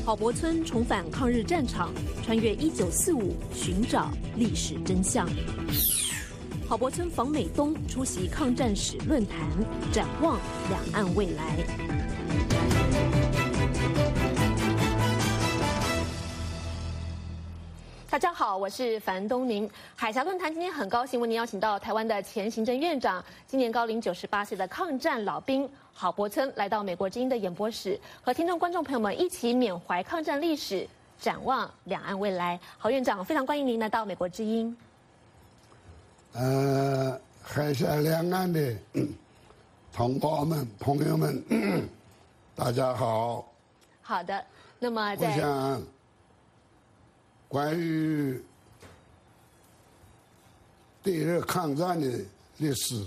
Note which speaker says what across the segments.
Speaker 1: 郝柏村重返抗日战场，穿越1945，寻找历史真相。郝柏村访美东出席抗战史论坛，展望两岸未来。大家好，我是樊东宁。海峡论坛今天很高兴为您邀请到台湾的前行政院长，今年高龄98岁的抗战老兵郝柏村来到美国之音的演播室，和听众观众朋友们一起缅怀抗战历史，展望两岸未来。郝院长，非常欢迎您来到美国之音。
Speaker 2: 海峡两岸的同胞们、朋友们，大家好。
Speaker 1: 好的，那么
Speaker 2: 我想关于对日抗战的历史，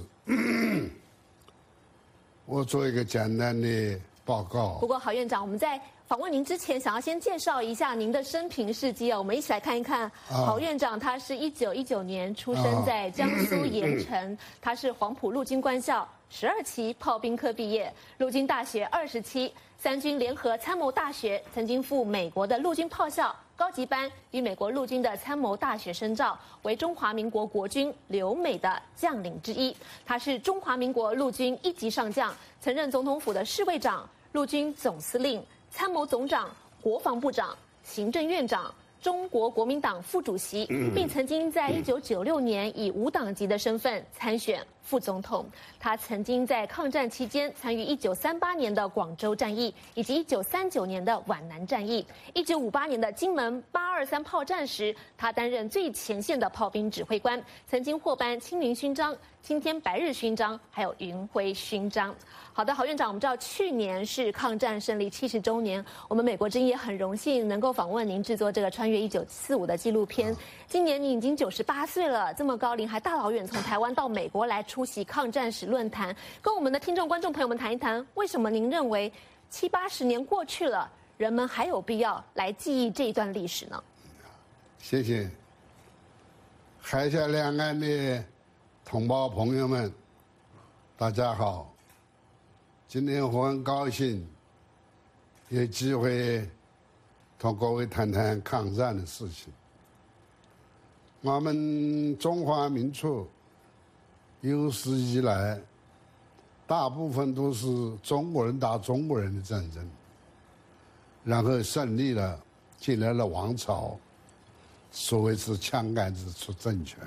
Speaker 2: 我做一个简单的报告。
Speaker 1: 不过，郝院长，我们在访问您之前，想要先介绍一下您的生平事迹我们一起来看一看。郝院长他是1919年出生在江苏盐城，他是黄埔陆军官校12期炮兵科毕业，陆军大学20期，三军联合参谋大学，曾经赴美国的陆军炮校高级班与美国陆军的参谋大学深造，为中华民国国军留美的将领之一。他是中华民国陆军1级上将，曾任总统府的侍卫长、陆军总司令、参谋总长、国防部长、行政院长、中国国民党副主席，并曾经在1996年以无党籍的身份参选副总统。他曾经在抗战期间参与1938年的广州战役，以及1939年的皖南战役。1958年的金门823炮战时，他担任最前线的炮兵指挥官，曾经获颁青云勋章、青天白日勋章，还有云辉勋章。好的，郝院长，我们知道去年是抗战胜利70周年，我们美国之音也很荣幸能够访问您制作这个穿越1945的纪录片。今年你已经98岁了，这么高龄还大老远从台湾到美国来出席抗战史论坛，跟我们的听众观众朋友们谈一谈，为什么您认为70、80年过去了，人们还有必要来记忆这一段历史呢？
Speaker 2: 谢谢。海峡两岸的同胞朋友们，大家好。今天我很高兴有机会同各位谈谈抗战的事情。我们中华民族有史以来大部分都是中国人打中国人的战争，然后胜利了，进来了王朝，所谓是枪杆子出政权。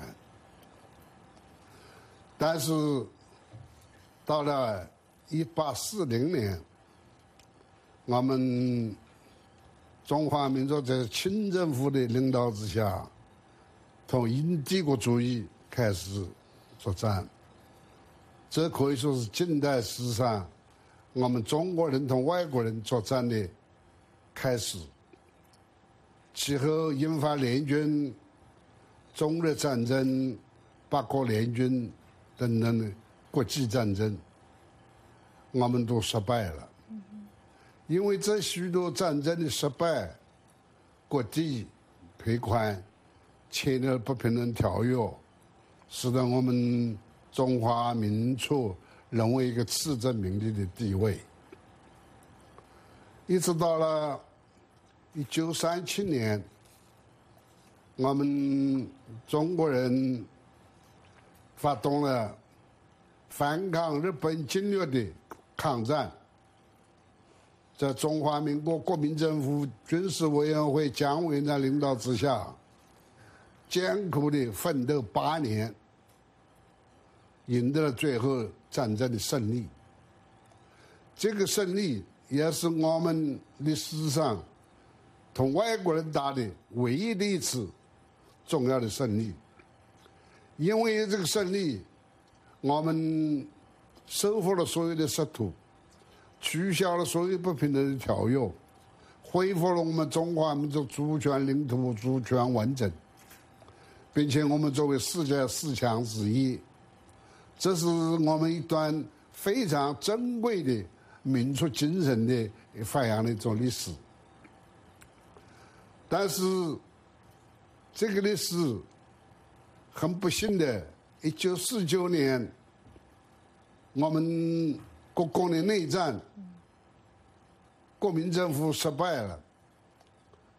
Speaker 2: 但是到了1840年，我们中华民族在清政府的领导之下，同英帝国主义开始作战。这可以说是近代史上我们中国人同外国人作战的开始。其后引发联军、中日战争、八国联军等等的国际战争，我们都失败了。因为这许多战争的失败，各地赔款，签了不平等条约，使得我们中华民族沦为一个次殖民地的地位。一直到了1937年，我们中国人发动了反抗日本侵略的抗战，在中华民国国民政府军事委员会蒋委员长领导之下，艰苦的奋斗8年，赢得了最后战争的胜利。这个胜利也是我们历史上同外国人打的唯一的一次重要的胜利。因为这个胜利，我们收复了所有的失土，取消了所有不平等的条约，恢复了我们中华民族主权领土主权完整，并且我们作为世界4强之一，这是我们一段非常珍贵的民族精神的发扬的一种历史。但是这个历史很不幸的，1949年我们国共的内战，国民政府失败了，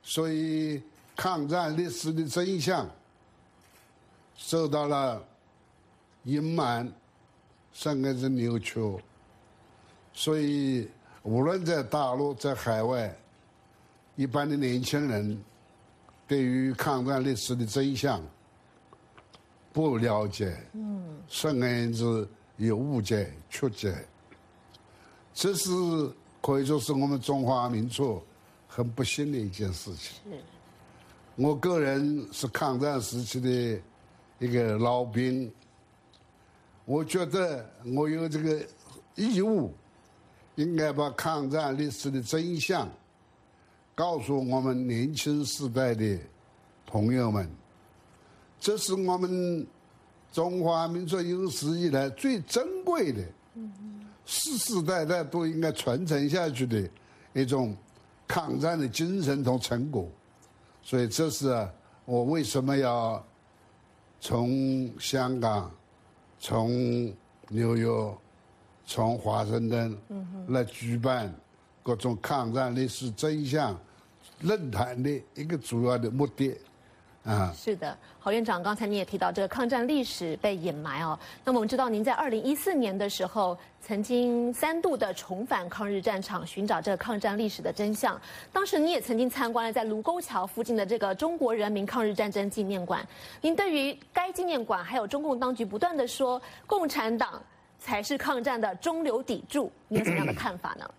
Speaker 2: 所以抗战历史的真相受到了隐瞒，甚至是扭曲。所以无论在大陆在海外，一般的年轻人对于抗战历史的真相不了解，甚至是有误解、曲解。这是可以说是我们中华民族很不幸的一件事情。我个人是抗战时期的一个老兵，我觉得我有这个义务，应该把抗战历史的真相告诉我们年轻时代的朋友们。这是我们中华民族有史以来最珍贵的，世世代代都应该传承下去的一种抗战的精神同成果。所以这是我为什么要从香港、从纽约、从华盛顿来举办各种抗战历史真相论坛的一个主要的目的。
Speaker 1: 是的，郝院长，刚才你也提到这个抗战历史被掩埋哦。那么我们知道，您在2014年的时候，曾经3度的重返抗日战场，寻找这个抗战历史的真相。当时你也曾经参观了在卢沟桥附近的这个中国人民抗日战争纪念馆。您对于该纪念馆还有中共当局不断的说共产党才是抗战的中流砥柱，你有什么样的看法呢？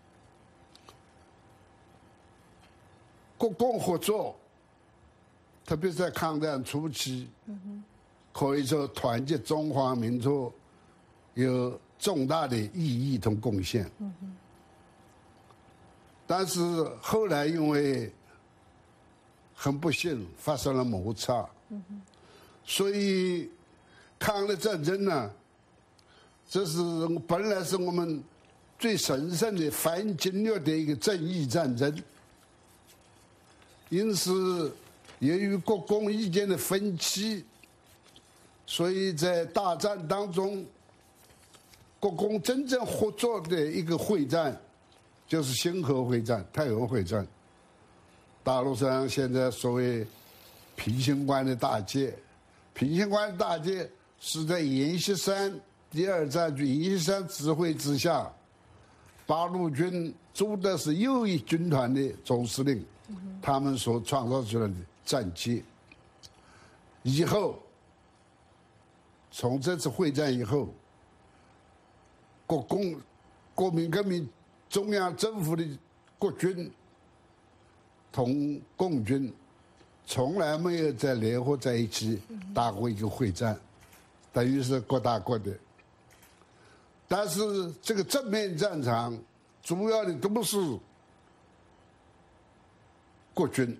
Speaker 2: 国共合作，特别在抗战初期，可以说团结中华民族有重大的意义同贡献。但是后来因为很不幸发生了摩擦，所以抗日战争呢，这是本来是我们最神圣的反侵略的一个正义战争，因此由于国共意见的分歧，所以在大战当中，国共真正合作的一个会战就是兴和会战、太和会战。大陆上现在所谓平型关的大捷，平型关的大捷是在阎锡山第2战区阎锡山指挥之下，八路军朱德是右翼军团的总司令，他们所创造出来的战绩。以后，从这次会战以后，国民革命中央政府的国军同共军从来没有再联合在一起打过一个会战，等于是各打各的。但是这个正面战场主要的都是国军，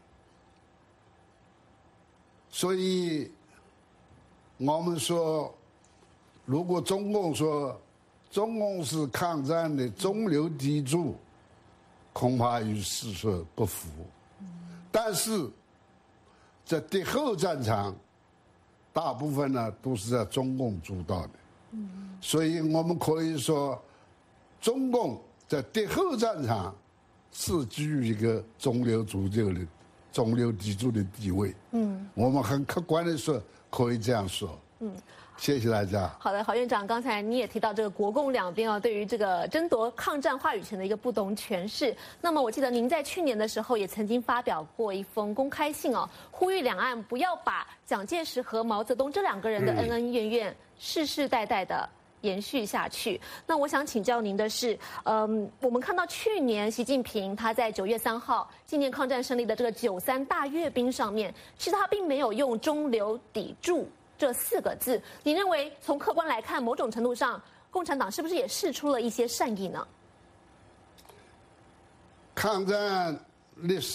Speaker 2: 所以我们说，如果中共说中共是抗战的中流砥柱，恐怕与事实不符。但是在敌后战场，大部分呢都是在中共主导的，所以我们可以说，中共在敌后战场是居于一个中流砥柱的地位。我们很客观的说，可以这样说。谢谢大家。
Speaker 1: 好的，郝院长，刚才你也提到这个国共两边对于这个争夺抗战话语权的一个不同诠释。那么我记得您在去年的时候也曾经发表过一封公开信呼吁两岸不要把蒋介石和毛泽东这2个人的恩恩怨怨世世代代的延续下去。那我想请教您的是，我们看到去年习近平他在9月3号纪念抗战胜利的这个93大阅兵上面，其实他并没有用中流砥柱这4个字。你认为从客观来看，某种程度上，共产党是不是也释出了一些善意呢？
Speaker 2: 抗战历史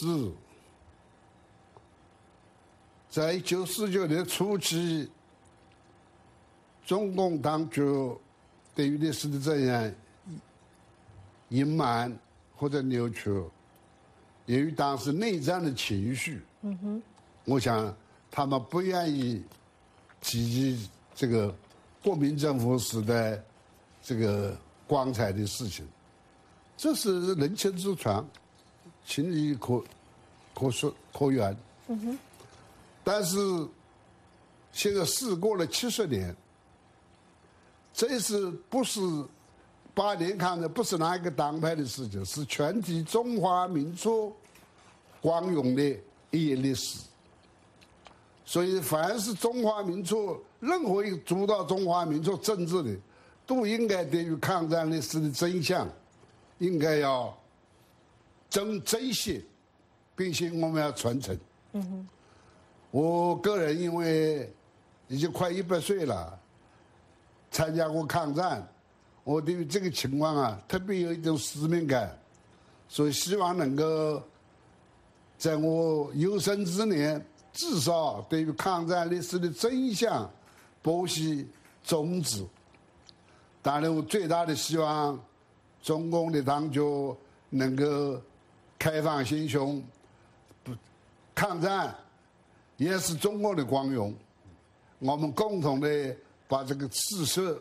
Speaker 2: 在1949年初期，中共当局对于历史的这样隐瞒或者扭曲，由于当时内战的情绪，我想他们不愿意提及这个国民政府时代这个光彩的事情，这是人情之常，情理可原。但是现在事过了70年，这是不是8年抗战不是哪一个党派的事情，是全体中华民族光荣的一页历史。所以，凡是中华民族任何一个主导中华民族政治的，都应该对于抗战历史的真相，应该要珍惜，并且我们要传承。我个人因为已经快100岁了，参加过抗战，我对于这个情况啊，特别有一种使命感，所以希望能够在我有生之年，至少对于抗战历史的真相剖析终止。当然，我最大的希望，中共的当局能够开放心胸，抗战也是中国的光荣，我们共同的把这个事实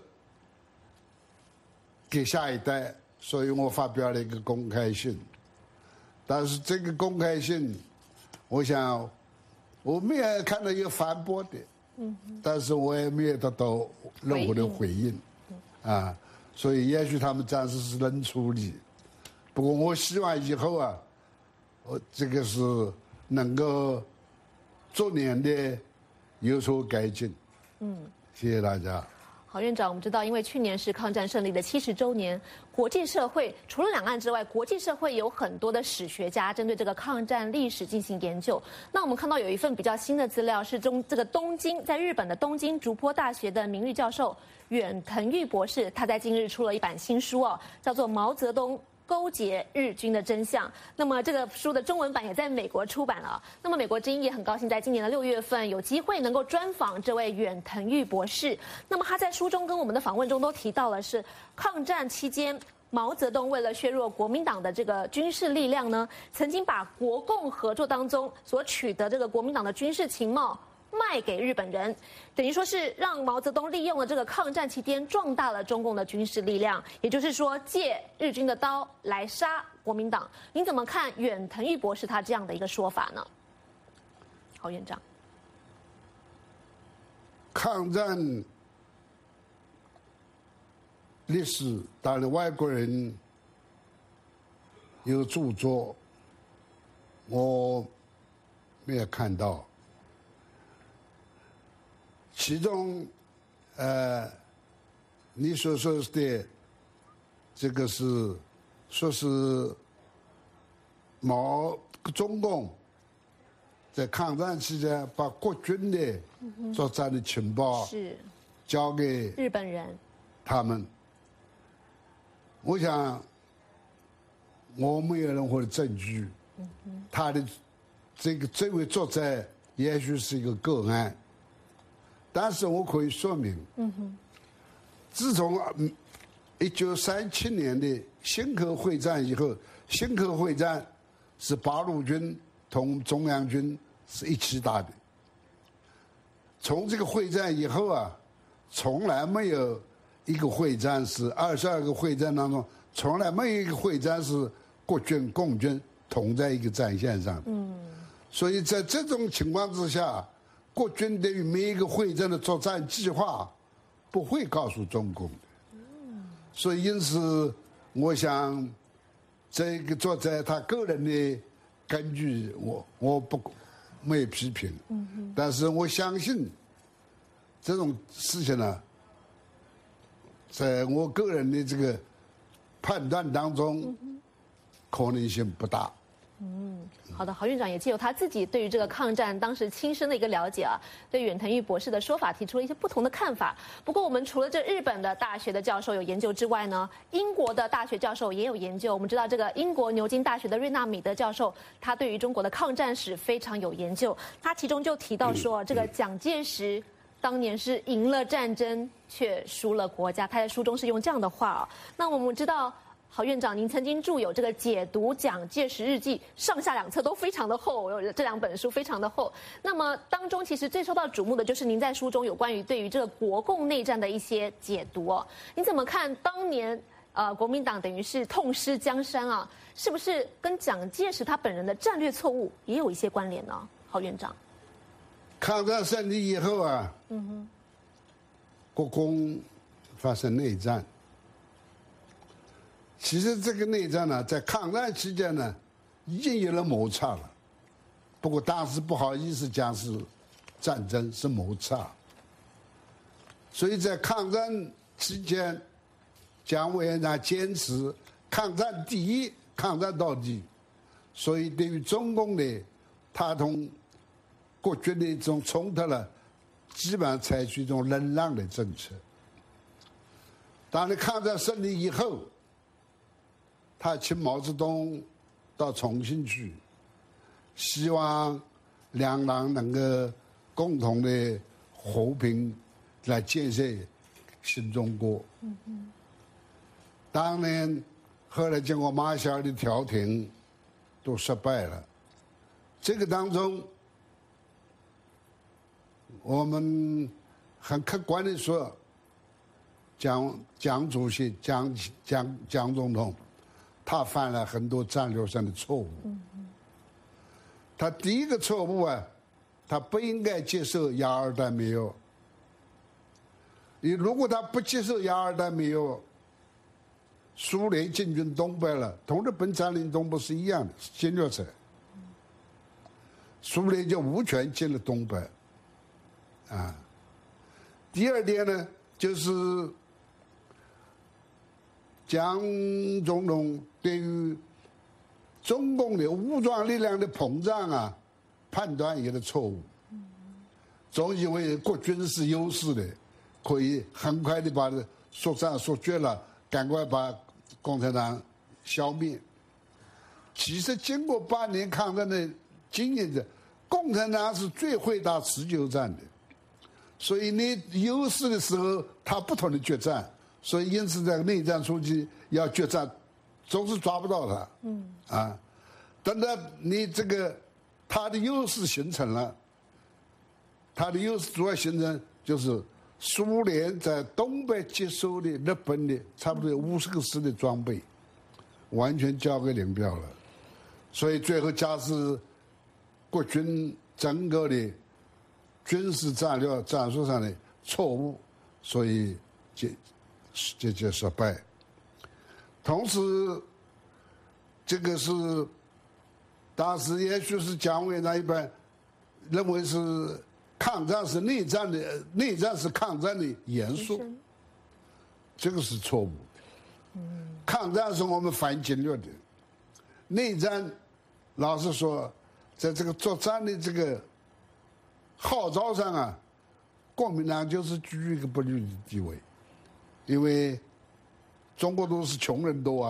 Speaker 2: 给下一代，所以我发表了一个公开信。但是这个公开信，我想我没有看到有反驳的，但是我也没有得到任何的回应，所以也许他们暂时是冷处理。不过我希望以后啊，我这个是能够逐年的有所改进。谢谢大家。
Speaker 1: 郝院长，我们知道，因为去年是抗战胜利的70周年，国际社会除了两岸之外，国际社会有很多的史学家针对这个抗战历史进行研究。那我们看到有一份比较新的资料，是这个在日本的东京竹坡大学的名誉教授远藤裕博士，他在近日出了一版新书叫做《毛泽东勾结日军的真相》。那么这个书的中文版也在美国出版了。那么美国之音也很高兴，在今年的6月份有机会能够专访这位远藤裕博士。那么他在书中跟我们的访问中都提到了，是抗战期间毛泽东为了削弱国民党的这个军事力量呢，曾经把国共合作当中所取得这个国民党的军事情报卖给日本人，等于说是让毛泽东利用了这个抗战期间壮大了中共的军事力量，也就是说借日军的刀来杀国民党。您怎么看远藤裕博士他这样的一个说法呢？郝院长，
Speaker 2: 抗战历史，当然外国人有著作，我没有看到。其中，你所说的这个是说是中共在抗战期间把国军的作战的情报
Speaker 1: 是
Speaker 2: 交给
Speaker 1: 日本人，
Speaker 2: 他们。我想我没有任何的证据，他的这位作者也许是一个个案。但是我可以说明，自从1937年的兴科会战以后，兴科会战是八路军同中央军是一起打的。从这个会战以后啊，从来没有一个会战是22个会战当中，从来没有一个会战是国军共军同在一个战线上。所以在这种情况之下，国军对于每一个会战的作战计划不会告诉中共的，所以因此，我想这个作者他个人的根据，我没有批评，但是我相信这种事情呢，在我个人的这个判断当中，可能性不大。
Speaker 1: 好的，郝院长也借由他自己对于这个抗战当时亲身的一个了解对远藤裕博士的说法提出了一些不同的看法。不过我们除了这日本的大学的教授有研究之外呢，英国的大学教授也有研究。我们知道这个英国牛津大学的瑞纳米德教授，他对于中国的抗战史非常有研究。他其中就提到说，这个蒋介石当年是赢了战争却输了国家。他在书中是用这样的话那我们知道，郝院长，您曾经著有这个解读蒋介石日记，上下两册都非常的厚，这2本书非常的厚。那么当中其实最受到瞩目的就是您在书中有关于对于这个国共内战的一些解读您怎么看当年国民党等于是痛失江山啊，是不是跟蒋介石他本人的战略错误也有一些关联呢？郝院长，
Speaker 2: 抗战胜利以后啊，国共发生内战。其实这个内战呢，在抗战期间呢，已经有了摩擦了。不过当时不好意思讲是战争，是摩擦。所以在抗战期间，蒋委员长坚持抗战第一，抗战到底。所以对于中共的他同国军的一种冲突呢，基本上采取一种忍让的政策。当然，抗战胜利以后，他请毛泽东到重庆去，希望两党能够共同的和平来建设新中国。当然，后来经过马歇尔的调停，都失败了。这个当中，我们很客观的说，蒋主席、蒋总统，他犯了很多战略上的错误。他第一个错误啊，他不应该接受亚尔丹没有。如果他不接受亚尔丹没有，苏联进军东北了，同日本占领东北是一样的，是侵略者。苏联就无权进了东北。第二点呢，就是蒋总统对于中共的武装力量的膨胀啊，判断有了错误。总以为国军是优势的，可以很快的把它说战说绝了，赶快把共产党消灭。其实经过8年抗战的经验的，共产党是最会打持久战的。所以你优势的时候，他不同的决战，所以因此在内战初期要决战，总是抓不到他。等到你这个他的优势形成了，他的优势主要形成就是苏联在东北接收的日本的差不多有50个师的装备，完全交给领标了，所以最后加之国军整个的军事战略战术上的错误，所以这失败。同时，这个是当时也许是蒋委员长一般认为是抗战是内战的，内战是抗战的元素，这个是错误。抗战是我们反侵略的，内战老实说，在这个作战的这个号召上啊，国民党就是居于一个不利的地位，因为中国都是穷人多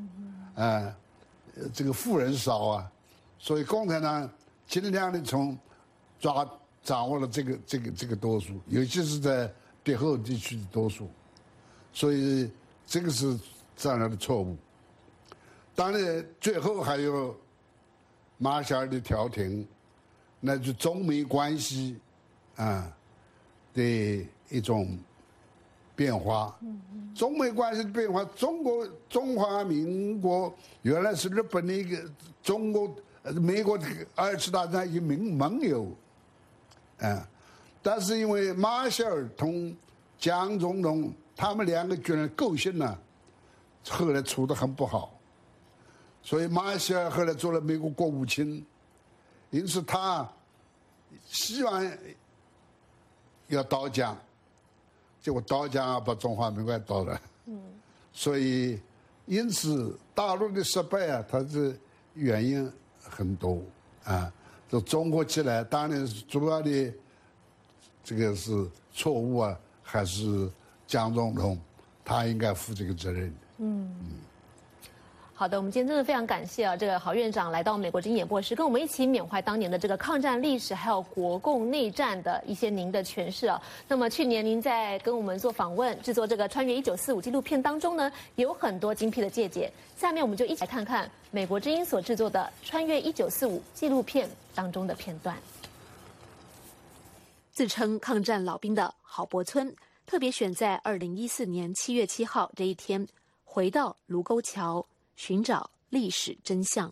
Speaker 2: 这个富人少啊，所以共产党尽量的掌握了这个多数，尤其是在敌后地区的多数，所以这个是战略的错误。当然，最后还有马歇尔的调停，那就中美关系的一种变化。中美关系的变化，中华民国原来是日本的一个美国的2次大战一名盟友，但是因为马歇尔同蒋总统他们2个军人构陷呢，后来处得很不好，所以马歇尔后来做了美国国务卿，因此他希望要倒蒋，结果倒蒋把中华民国倒了。所以因此大陆的失败啊，它是原因很多就综合起来，当然主要的这个是错误啊，还是蒋总统他应该负这个责任。
Speaker 1: 好的，我们今天真的非常感谢这个郝院长来到美国之音演播室，跟我们一起缅怀当年的这个抗战历史，还有国共内战的一些您的诠释那么去年您在跟我们做访问，制作这个《穿越1945》纪录片当中呢，也有很多精辟的见解。下面我们就一起来看看美国之音所制作的《穿越1945》纪录片当中的片段。自称抗战老兵的郝柏村，特别选在2014年7月7号这一天， 回到卢沟桥，寻找历史真相。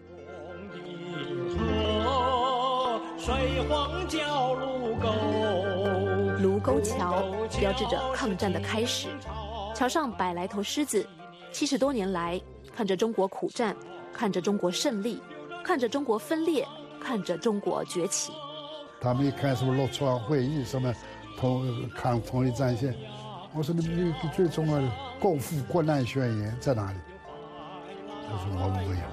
Speaker 3: 水荒叫卢沟，
Speaker 1: 卢沟桥标志着抗战的开始。桥上100来头狮子，70多年来看着中国苦战，看着中国胜利，看着中国分裂，看着中国崛起。
Speaker 2: 他们一开始落川会议什么抗统一战线，我说你最重要的共赴国难宣言在哪里？他说我们没有。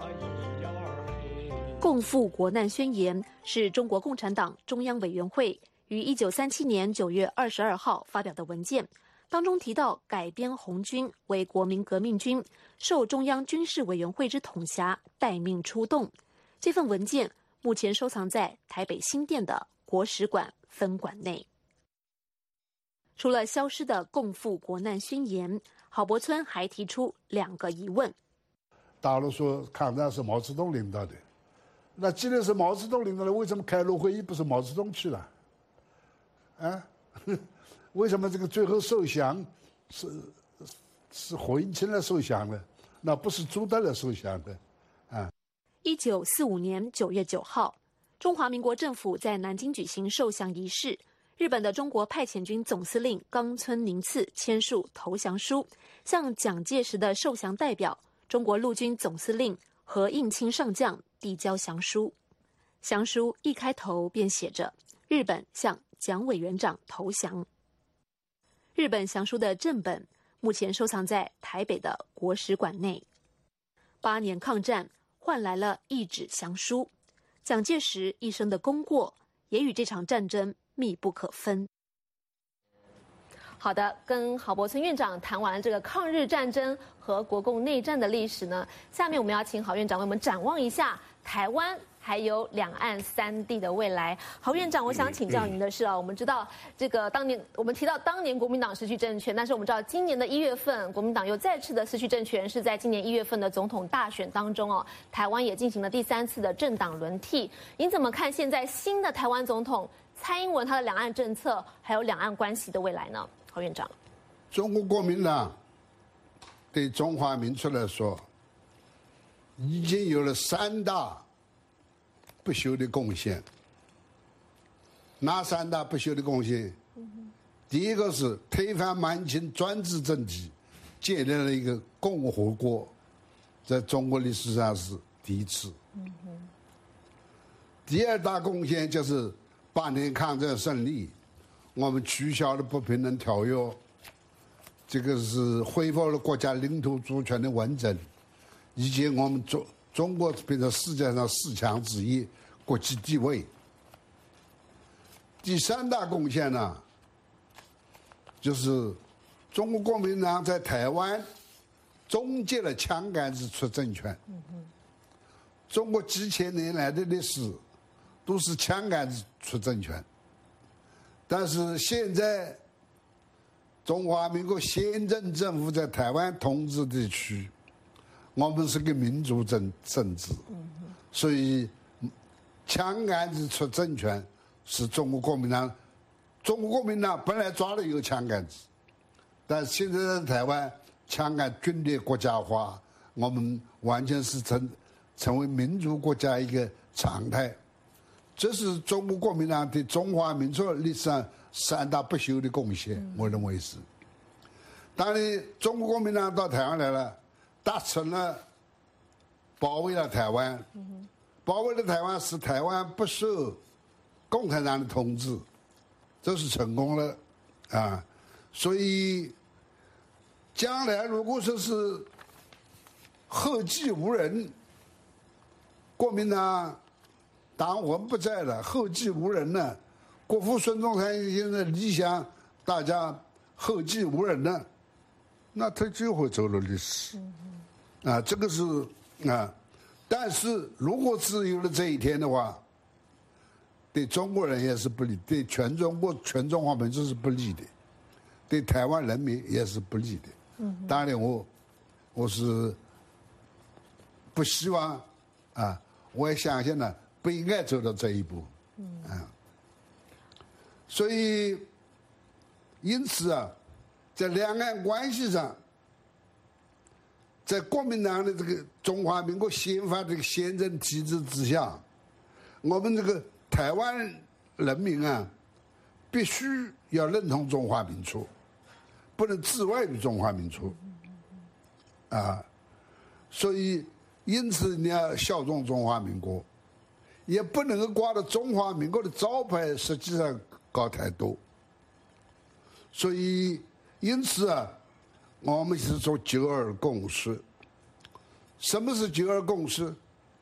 Speaker 1: 共赴国难宣言是中国共产党中央委员会于1937年9月22号发表的文件，当中提到改编红军为国民革命军，受中央军事委员会之统辖，待命出动。这份文件目前收藏在台北新店的国史馆分馆内。除了消失的共赴国难宣言，郝柏村还提出2个疑问。
Speaker 2: 大陆说抗战是毛泽东领导的，那既然是毛泽东领导的，为什么开罗会议不是毛泽东去了？啊，为什么这个最后受降是胡应钦来受降的，那不是朱德来受降的？啊
Speaker 1: ，1945年9月9号，中华民国政府在南京举行受降仪式。日本的中国派遣军总司令冈村宁次签署投降书，向蒋介石的受降代表中国陆军总司令何应钦上将递交降书。降书一开头便写着“日本向蒋委员长投降”。日本降书的正本目前收藏在台北的国史馆内。8年抗战换来了一纸降书，蒋介石一生的功过也与这场战争密不可分。好的，跟郝柏村院长谈完了这个抗日战争和国共内战的历史呢，下面我们要请郝院长为我们展望一下台湾还有两岸3地的未来。郝院长，我想请教您的是我们知道这个我们提到当年国民党失去政权，但是我们知道今年的1月份，国民党又再次的失去政权，是在今年1月份的总统大选当中台湾也进行了第3次的政党轮替。您怎么看现在新的台湾总统蔡英文他的两岸政策还有两岸关系的未来呢？郝院长，
Speaker 2: 中国国民党对中华民族来说，已经有了3大不朽的贡献。哪3大不朽的贡献？第一个是推翻满清专制政体，建立了一个共和国，在中国历史上是第一次。第2大贡献就是8年抗战胜利，我们取消了不平等条约，这个是恢复了国家领土主权的完整，以及我们中国变成世界上4强之一，国际地位。第3大贡献呢，就是中国国民党在台湾终结了枪杆子出政权。中国几千年来的历史都是枪杆子出政权，但是现在中华民国宪政政府在台湾统治地区，我们是个民主政治，所以枪杆子出政权是中国国民党。中国国民党本来抓了一个枪杆子，但是现在在台湾枪杆军队国家化，我们完全是成为民主国家一个常态。这是中国国民党对中华民族历史上3大不朽的贡献，我认为是。当然，中国国民党到台湾来了，达成了保卫了台湾，保卫了台湾，使台湾不受共产党的统治，这是成功了啊！所以，将来如果说是后继无人，国民党党魂不在了，后继无人了，国父孙中山现在理想大家后继无人了，那他就会走入历史。这个是但是如果只有了这一天的话，对中国人也是不利，对全中国全中华民族是不利的，对台湾人民也是不利的。当然我是不希望我也相信呢，不应该走到这一步。所以因此在两岸关系上， 在国民党的这个中华民国宪法这个宪政体制之下，我们这个台湾人民啊，必须要认同中华民族，不能自外于中华民族，啊，所以因此你要效忠中华民国，也不能够挂着中华民国的招牌，实际上搞太多。所以因此啊，我们是做9·2共识。什么是9·2共识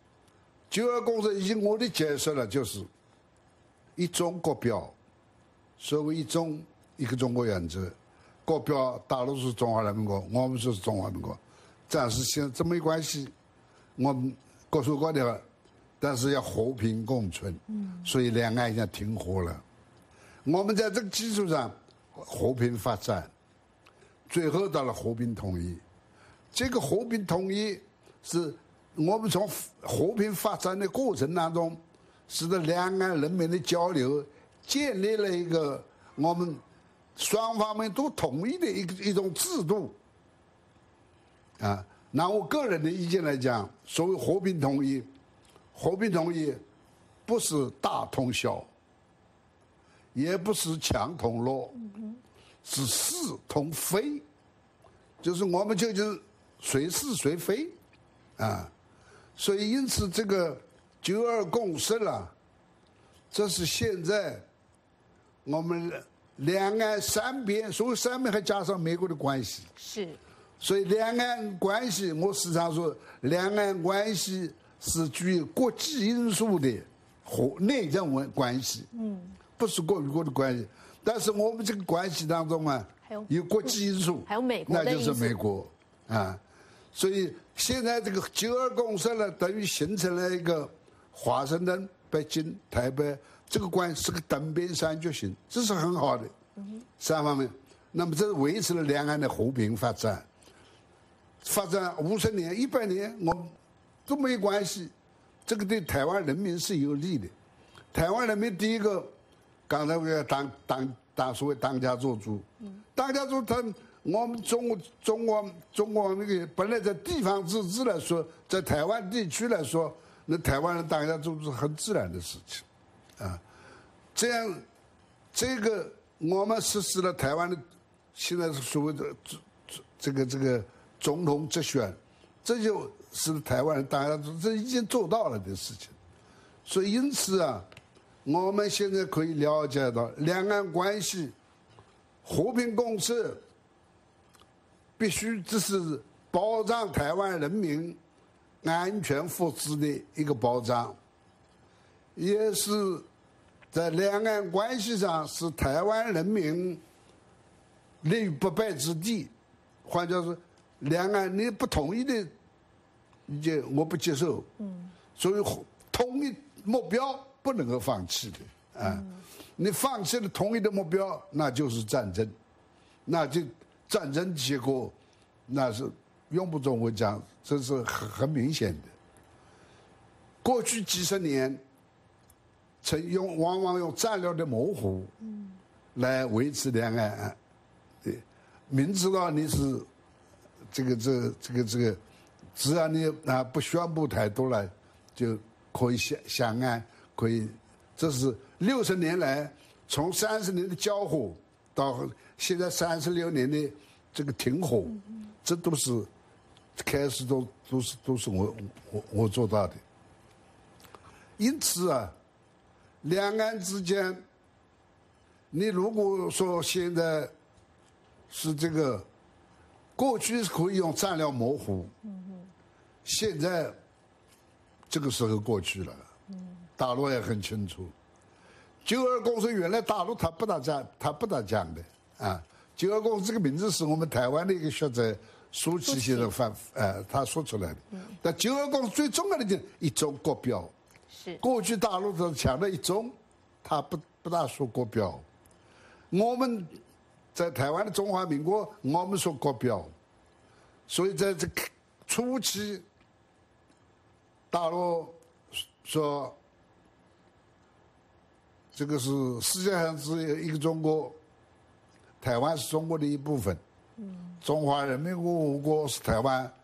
Speaker 2: ？9·2共识已经我的解释了，就是一中国标，所谓一中一个中国原则，国标大陆是中华人民国，我们就是中华民国，暂时现这没关系，我们各说各的，但是要和平共存。所以两岸已经停火了，我们在这个基础上和平发展，最后到了和平统一。这个和平统一是我们从和平发展的过程当中，使得两岸人民的交流建立了一个我们双方面都统一的一种制度。啊，拿我个人的意见来讲，所谓和平统一，和平统一不是大同小，也不是强同弱，是是同非，就是我们就是谁是谁非，啊，所以因此这个9·2共识了，这是现在我们两岸三边，所谓三边还加上美国的关系，
Speaker 1: 是，
Speaker 2: 所以两岸关系，我时常说，两岸关系是具有国际因素的和内政关系，不是国与国的关系。但是我们这个关系当中啊，有国际因素，
Speaker 1: 还有美国的因素，
Speaker 2: 那就是美国啊。所以现在这个9·2共识呢，等于形成了一个华盛顿、北京、台北这个关系是个等边三角形，这是很好的三方面。那么这维持了两岸的和平发展，发展50年、100年，我们都没关系。这个对台湾人民是有利的。台湾人民第一个，刚才我要当所谓当家做主，当家做主，我们中国那个本来在地方自治来说，在台湾地区来说，那台湾人当家做主是很自然的事情，啊，这样，这个我们实施了台湾的现在是所谓的这个总统直选，这就是台湾人当家做主，这已经做到了的事情。所以因此啊，我们现在可以了解到，两岸关系和平共识必须这是保障台湾人民安全福祉的一个保障，也是在两岸关系上使台湾人民立于不败之地。换句话说，两岸你不同意的意见我不接受，所以统一目标不能够放弃的啊！你放弃了统一的目标，那就是战争，那就战争结果，那是用不着我讲，这是很明显的。过去几十年，往往用战略的模糊，来维持两岸，对，明知道你是这个，只要你不宣布台独了，就可以相安，可以，这是60年来从30年的交火到现在36年的这个停火，这都是开始都是我做到的。因此啊，两岸之间，你如果说现在是这个过去可以用战略模糊，现在这个时候过去了，大陆也很清楚。9·2共识原来大陆他不大讲的啊。9·2共识这个名字是我们台湾的一个学者苏启先生他说出来的。但9·2共识最重要的就是一中国标。是过去大陆都强调一中，他不大说国标。我们在台湾的中华民国，我们说国标。所以在这个初期，大陆说这个是世界上只有一个中国，台湾是中国的一部分，中华人民共和国是台湾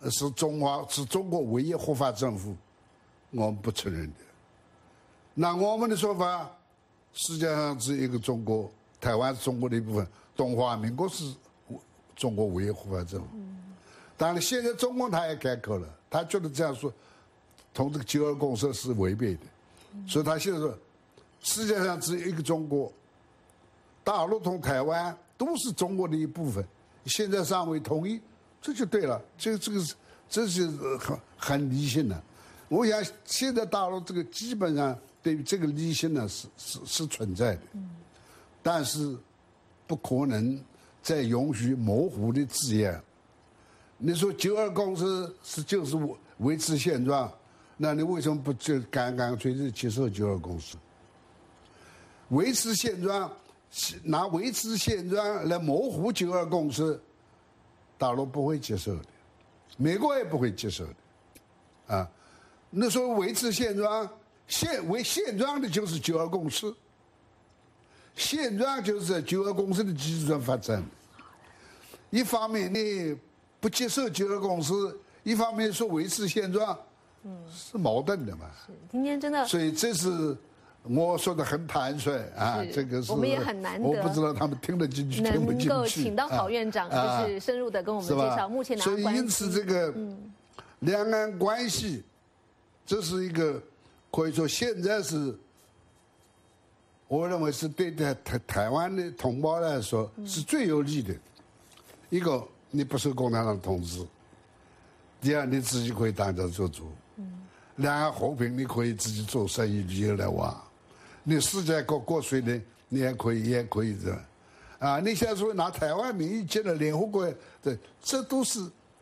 Speaker 2: 是中国唯一合法政府，我们不承认的。那我们的说法，世界上只有一个中国，台湾是中国的一部分，中华民国是中国唯一合法政府。当然，现在中共他也改口了，他觉得这样说，同这个9·2公约是违背的，所以他现在说，世界上只有一个中国，大陆同台湾都是中国的一部分，现在尚未统一，这就对了，这是很理性的。我想现在大陆这个基本上对于这个理性呢是存在的，但是不可能再允许模糊的字眼。你说9·2公约就是维持现状，那你为什么不就干脆地接受9·2公约？维持现状，拿维持现状来模糊9·2公约，大陆不会接受的，美国也不会接受的，啊，那说维持现状，现状的就是9·2公约，现状就是在9·2公约的基础上发展的。一方面你不接受9·2公约，一方面说维持现状，是矛盾的嘛。
Speaker 1: 是，今天真的，
Speaker 2: 所以这是我说的很坦率啊，这个是
Speaker 1: 我们也很难得，
Speaker 2: 我不知道他们听得进去听不进去。
Speaker 1: 能够请到郝院长，就是深入的跟我们介绍目前两岸关系。
Speaker 2: 所以因此这个两岸关系，这是一个可以说现在是，我认为是对台湾的同胞来说是最有利的。一个，你不受共产党统治；第二，你自己可以当家做主；两岸和平，你可以自己做生意、旅游来往；你世界各国水平，你也可以的。啊，你现在说拿台湾名义进了联合国，这都是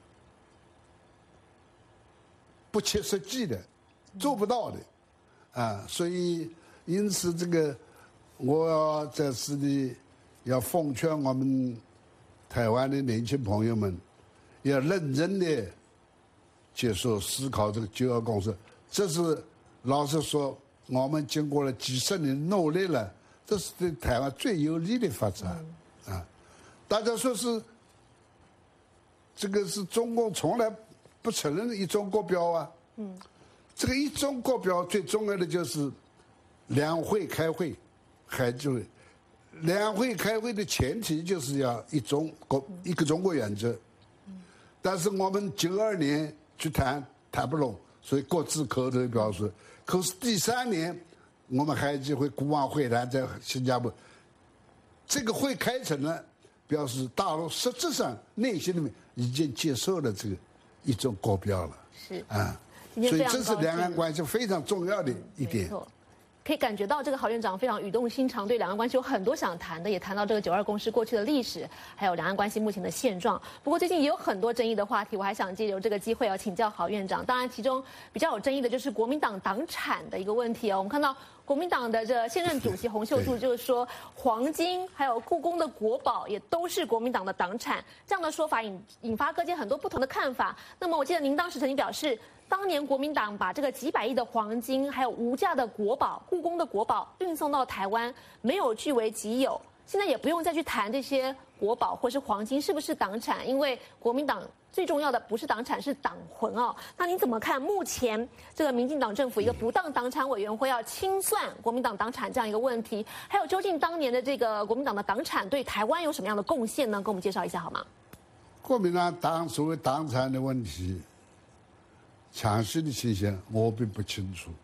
Speaker 2: 不切实际的，做不到的。啊，所以因此这个，我要在此里要奉劝我们台湾的年轻朋友们，要认真的接受思考这个9·2公约。这是老实说，我们经过了几十年努力了，这是对台湾最有利的发展。啊，大家说是这个是中共从来不承认的一中国标啊。这个一中国标最重要的就是两会开会，还就是两会开会的前提就是要一个中国原则。但是我们92年去谈不拢，所以各自口头表示。可是第3年我们海基会国王会谈在新加坡，这个会开成了，表示大陆实质上内心里面已经接受了这个一中国标了。
Speaker 1: 是
Speaker 2: 啊，所以这是两岸关系非常重要的一点。
Speaker 1: 没错，可以感觉到这个郝院长非常语动心肠，对两岸关系有很多想谈的，也谈到这个9·2公约过去的历史，还有两岸关系目前的现状。不过最近也有很多争议的话题，我还想借由这个机会要请教郝院长。当然，其中比较有争议的就是国民党党产的一个问题哦。我们看到国民党的这现任主席洪秀柱就是说，黄金还有故宫的国宝也都是国民党的党产，这样的说法引发各界很多不同的看法。那么我记得您当时曾经表示，当年国民党把这个几百亿的黄金，还有无价的国宝、故宫的国宝运送到台湾，没有据为己有。现在也不用再去谈这些国宝或是黄金是不是党产，因为国民党最重要的不是党产，是党魂哦。那你怎么看目前这个民进党政府一个不当党产委员会要清算国民党党产这样一个问题？还有究竟当年的这个国民党的党产对台湾有什么样的贡献呢？跟我们介绍一下好吗？
Speaker 2: 国民党所谓党产的问题，详细的情形我并不清楚，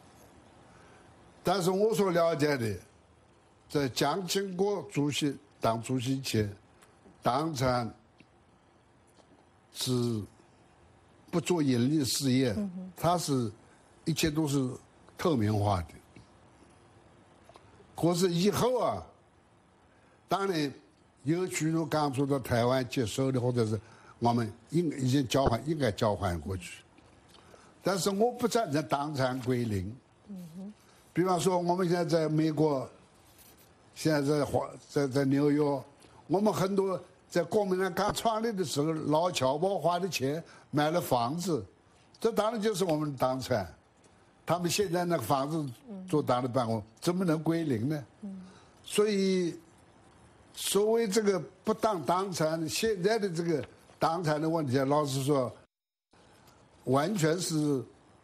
Speaker 2: 但是我所了解的，在蒋经国党主席前，党产是不做盈利事业，它是一切都是透明化的。可是以后啊，当然有许多刚说到台湾接收的，或者是我们已经应该交换过去。但是我不赞成党产归零。比方说，我们现在在美国，现在在纽约，我们很多在国民党刚创立的时候，老侨胞花的钱买了房子，这当然就是我们的党产。他们现在那个房子做党的办公，怎么能归零呢？所以，所谓这个不当党产，现在的这个党产的问题，老实说。 完全是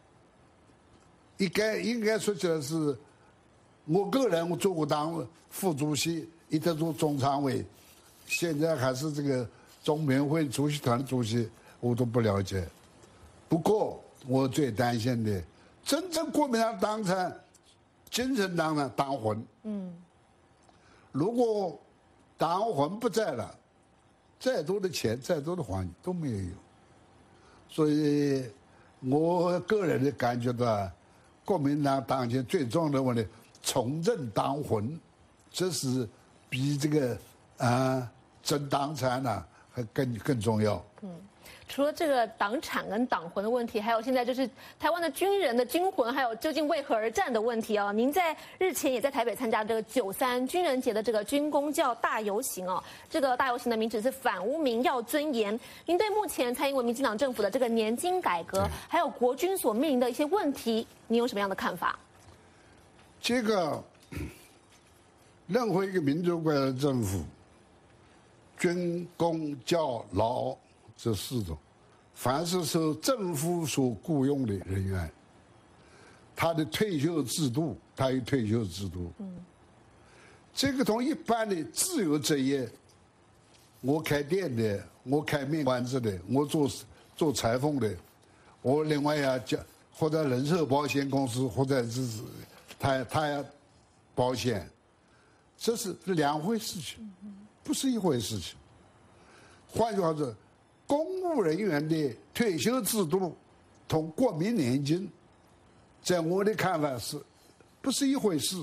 Speaker 2: 应该说起来是，我个人我做过党副主席，一直做中常委，现在还是这个中联会主席团的主席，我都不了解。不过我最担心的，真正国民党党产、精神党的党魂，如果党魂不在了，再多的钱、再多的黄金都没有用。所以，我个人的感觉到，国民党当前最重要的问题，重振党魂，这是比这个争党产呢还更重要。
Speaker 1: 除了这个党产跟党魂的问题，还有现在就是台湾的军人的军魂，还有究竟为何而战的问题啊。您在日前也在台北参加这个93军人节的这个军公教大游行哦，这个大游行的名字是反污名要尊严。您对目前蔡英文民进党政府的这个年金改革，还有国军所面临的一些问题，你有什么样的看法？
Speaker 2: 这个任何一个民主国家的政府，军公教劳这4种，凡是受政府所雇佣的人员，他的退休制度，他有退休制度。这个同一般的自由职业，我开店的，我开面馆子的，我做裁缝的，我另外要叫或者人寿保险公司，或者是他要保险，这是2回事情，不是一回事情。换句话说，公务人员的退休制度同国民年金，在我的看法是不是一回事？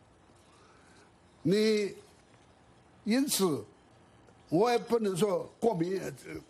Speaker 2: 因此，我也不能说国民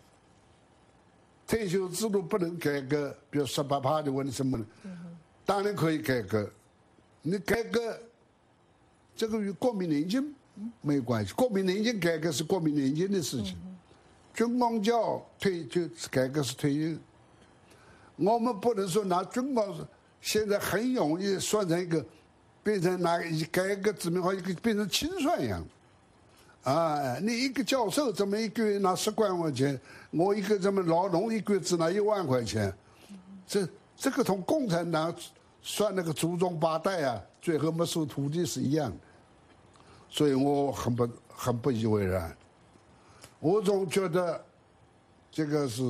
Speaker 2: 退休制度不能改革，比如18%的问题什么的，当然可以改革。你改革这个与国民年金没关系，国民年金改革是国民年金的事情。军公教退休改革是退休，我们不能说拿军公现在很容易算成一个，变成拿改革指名好像变成清算一样，你一个教授怎么一个月拿10块钱，我一个这么劳农一个月只拿1万块钱，这个同共产党算那个祖宗8代啊，最后没收土地是一样的，所以我很不以为然。我总觉得，这个是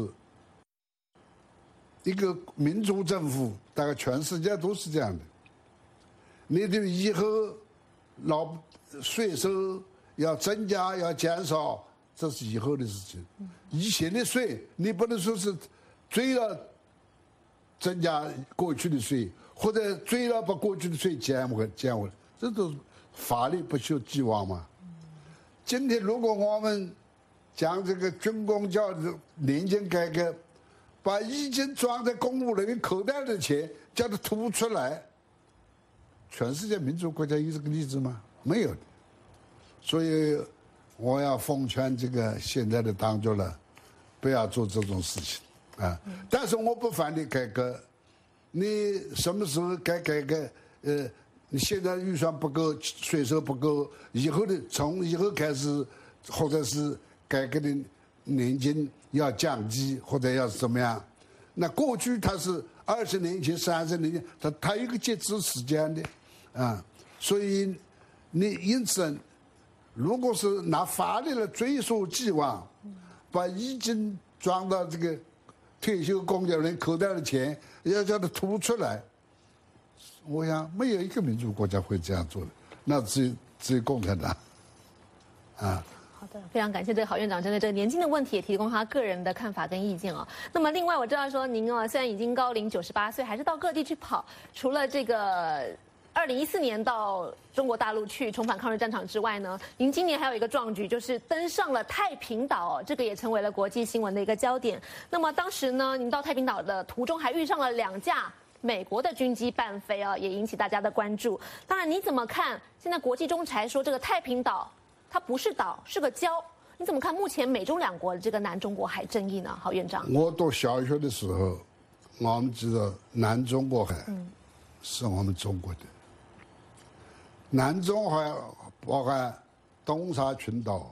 Speaker 2: 一个民主政府，大概全世界都是这样的。你对以后税收要增加要减少，这是以后的事情。以前的税，你不能说是追了增加过去的税，或者追了把过去的税减回来，这都是法律不朽既往嘛。今天如果我们将这个军公教的年金改革，把已经装在公务人员口袋的钱叫他吐出来，全世界民主国家有这个例子吗？没有的。所以我要奉劝这个现在的当局了，不要做这种事情啊！但是我不反对改革，你什么时候改革？你现在预算不够，税收不够，从以后开始，或者是改革的年金要降低，或者要怎么样？那过去它是20年前、30年前，它有一个截止时间的，所以因此，如果是拿法律来追溯既往，把已经装到这个退休公教人口袋的钱要叫它吐出来，我想没有一个民主国家会这样做的，那只有共产党，
Speaker 1: 好的，非常感谢这个郝院长针对这个年金的问题也提供他个人的看法跟意见哦。那么另外我知道说您虽然已经高龄98岁，还是到各地去跑，除了这个2014年到中国大陆去重返抗日战场之外呢，您今年还有一个壮举，就是登上了太平岛，这个也成为了国际新闻的一个焦点。那么当时呢，您到太平岛的途中还遇上了2架美国的军机伴飞啊，也引起大家的关注。当然，你怎么看？现在国际仲裁说这个太平岛它不是岛，是个礁。你怎么看目前美中2国的这个南中国海争议呢？郝院长，
Speaker 2: 我读小学的时候，我们知道南中国海是我们中国的。南中海包含东沙群岛、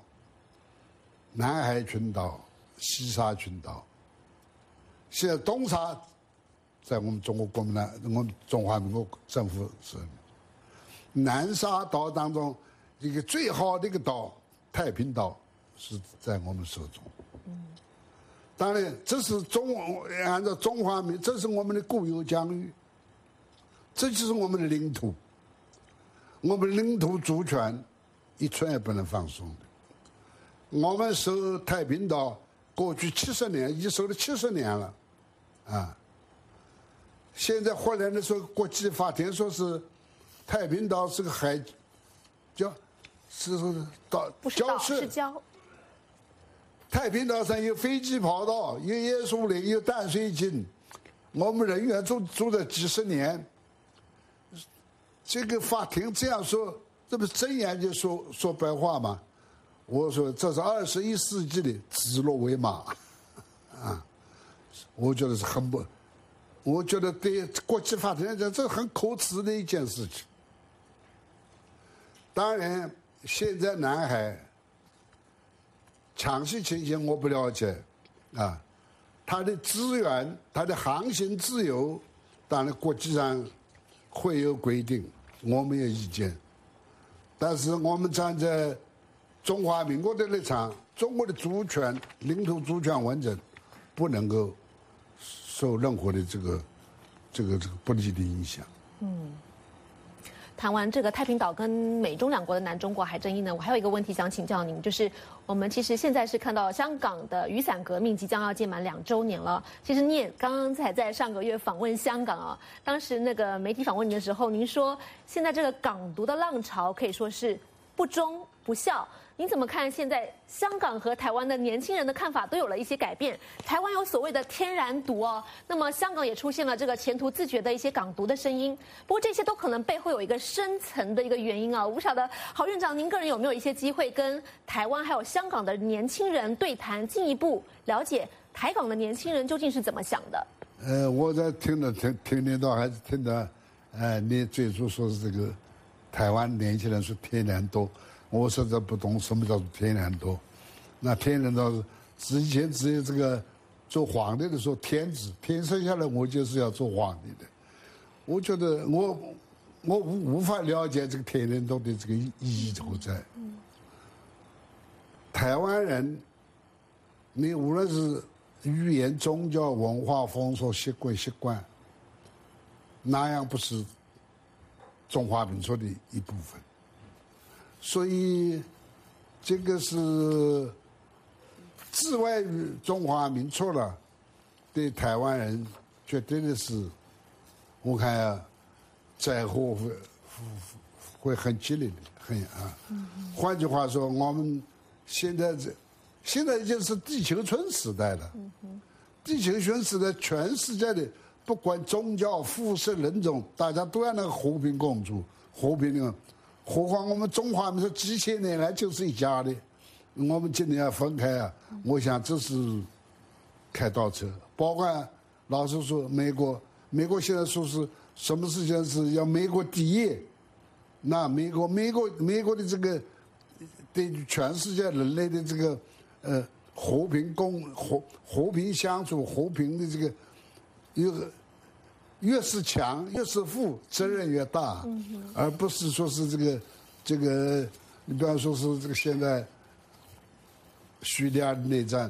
Speaker 2: 南海群岛、西沙群岛。现在东沙在我们中国国民党、我们中华民国政府手里。南沙岛当中一个最好的一个岛，太平岛是在我们手中。当然，这是按照中华民，这是我们的固有疆域，这就是我们的领土。我们领土主权一寸也不能放松的。我们守太平岛过去70年，已经守了70年了，啊！现在忽然的说，国际法庭说是太平岛是个海，是岛礁
Speaker 1: 是礁。
Speaker 2: 太平岛上有飞机跑道，有椰树林，有淡水井，我们人员住了几十年。这个法庭这样说，这不是睁眼就说白话吗？我说这是21世纪的指鹿为马，啊，我觉得是很不，我觉得对国际法庭来讲，这是很可耻的一件事情。当然，现在南海详细情形我不了解，啊，它的资源、它的航行自由，当然国际上会有规定，我没有意见。但是我们站在中华民国的立场，中国的主权、领土主权完整，不能够受任何的这个不利的影响。
Speaker 1: 谈完这个太平岛跟美中两国的南中国海争议呢，我还有一个问题想请教您，就是我们其实现在是看到香港的雨伞革命即将要届满2周年了。其实你也刚刚才在上个月访问香港啊，当时那个媒体访问您的时候，您说现在这个港独的浪潮可以说是不忠不孝。您怎么看现在香港和台湾的年轻人的看法都有了一些改变？台湾有所谓的天然独哦，那么香港也出现了这个前途自觉的一些港独的声音。不过这些都可能背后有一个深层的一个原因啊。我不晓得郝院长，您个人有没有一些机会跟台湾还有香港的年轻人对谈，进一步了解台港的年轻人究竟是怎么想的？
Speaker 2: 我在听得到，还是听到，你最初说是这个台湾年轻人是天然多。我实在不懂什么叫做天然多，那天然多是以前只有这个做皇帝的时候天子天生下来我就是要做皇帝的。我觉得我无法了解这个天然多的这个意义所在。台湾人，你无论是语言、宗教、文化、风俗、习惯，那样不是中华民族的一部分。所以，这个是自外于中华民族了，对台湾人绝对的是，我看灾祸会很激烈的，很啊。换句话说，我们现在已经是地球村时代了。地球村时代，全世界的不管宗教、肤色、人种，大家都要那个和平共处，和平的。何况我们中华民族几千年来就是一家的，我们今天要分开啊，我想这是开倒车。包括老实说，美国现在说是什么事情是要美国第一，那美国的这个对全世界人类的这个和平相处、和平的这个越是强越是富，责任越大，而不是说是这个，你比方说是这个现在叙利亚内战，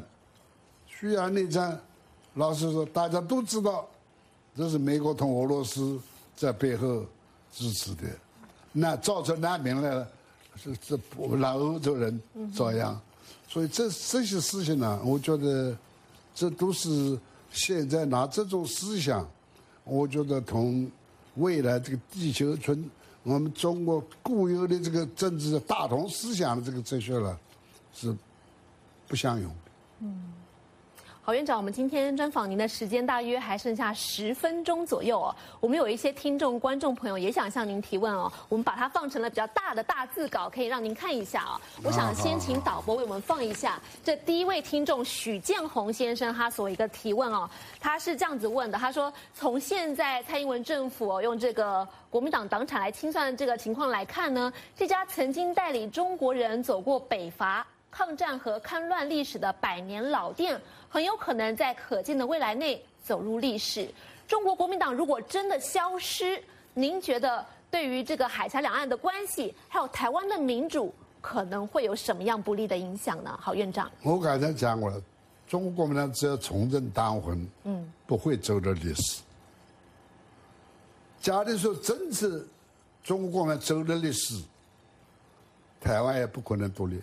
Speaker 2: 老实说大家都知道，这是美国同俄罗斯在背后支持的，那造成难民来了，是让欧洲人遭殃，所以这些事情呢，我觉得这都是现在拿这种思想。我觉得同未来这个地球村，我们中国固有的这个政治大同思想的这个哲学了，是不相容的。
Speaker 1: 郝院长，我们今天专访您的时间大约还剩下10分钟左右哦。我们有一些听众、观众朋友也想向您提问哦，我们把它放成了比较大的大字稿，可以让您看一下哦。我想先请导播为我们放一下这第一位听众许建宏先生他所一个提问哦，他是这样子问的，他说从现在蔡英文政府用这个国民党党产来清算这个情况来看呢，这家曾经带领中国人走过北伐、抗战和戡乱历史的100年老店，很有可能在可见的未来内走入历史。 中国国民党如果真的消失，您觉得对于这个海峡两岸的关系，还有台湾的民主，可能会有什么样不利的影响呢？郝院长，
Speaker 2: 我刚才讲过了，中国国民党只要重振党魂，不会走入历史。假如说真是中国国民党走入历史，台湾也不可能独立，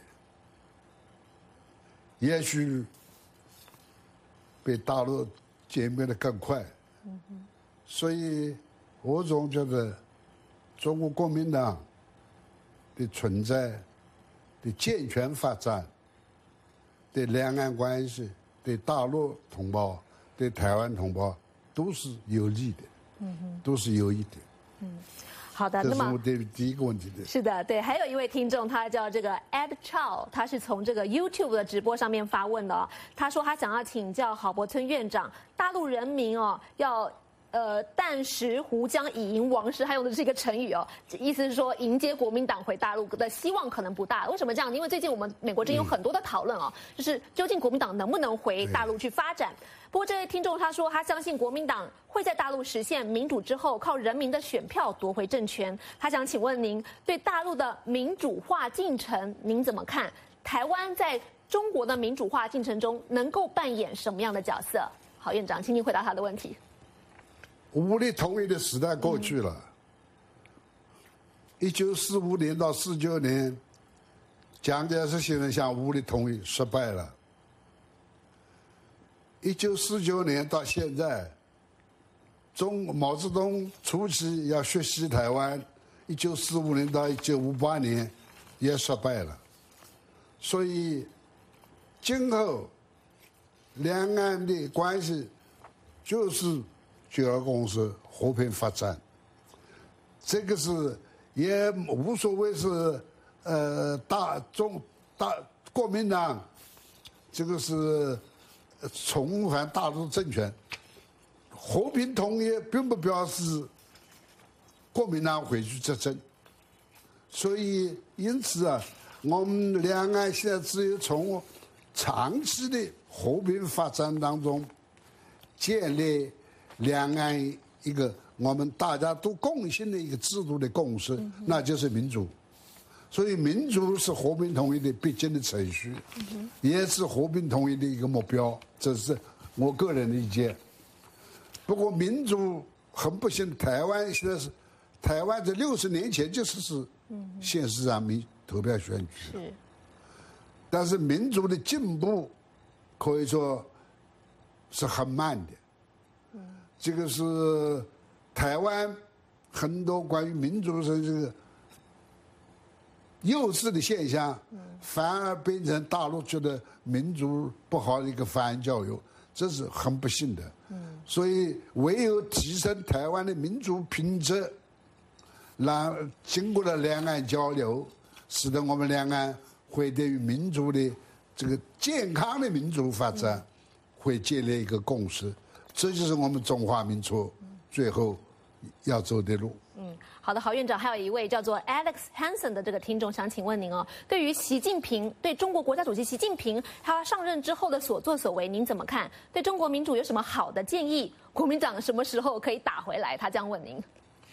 Speaker 2: 也许被大陆歼灭的更快。所以我总觉得中国国民党的存在、的健全发展、对两岸关系、对大陆同胞、对台湾同胞都是有利的，都是有益的。
Speaker 1: 好的，
Speaker 2: 这
Speaker 1: 那么
Speaker 2: 是我的第一个问题的。
Speaker 1: 是的，对，还有一位听众，他叫这个 Ed Chow， 他是从这个 YouTube 的直播上面发问的哦。他说他想要请教郝柏村院长，大陆人民哦要旦食胡浆以迎王师，他用的是一个成语哦，意思是说迎接国民党回大陆的希望可能不大。为什么这样？因为最近我们美国这边有很多的讨论哦，就是究竟国民党能不能回大陆去发展。不过这位听众他说，他相信国民党会在大陆实现民主之后，靠人民的选票夺回政权。他想请问您，对大陆的民主化进程您怎么看？台湾在中国的民主化进程中能够扮演什么样的角色？郝院长，请您回答他的问题。
Speaker 2: 武力统一的时代过去了。1945年到49年，蒋介石先生想武力统一失败了。1949年到现在，毛泽东初期要学习台湾，1945年到1958年也失败了。所以，今后两岸的关系就是九二共识和平发展，这个是也无所谓是大国民党，这个是重返大陆政权，和平统一并不表示国民党回去执政，所以因此啊，我们两岸现在只有从长期的和平发展当中建立两岸一个我们大家都共信的一个制度的共识，那就是民主。所以民主是和平统一的必经的程序，也是和平统一的一个目标，这是我个人的意见。不过民主很不幸，台湾现在是台湾在60年前就实施县市长投票选举，但是民主的进步可以说是很慢的。这个是台湾很多关于民主的这个幼稚的现象，反而变成大陆觉得民主不好的一个反教育，这是很不幸的。所以唯有提升台湾的民主品质，经过了两岸交流，使得我们两岸会对于民主的这个健康的民主发展会建立一个共识，这就是我们中华民族最后要走的路。
Speaker 1: 好的，郝院长，还有一位叫做 Alex Hansen 的这个听众想请问您哦，对于习近平，对中国国家主席习近平他上任之后的所作所为，您怎么看？对中国民主有什么好的建议？国民党什么时候可以打回来？他这样问您。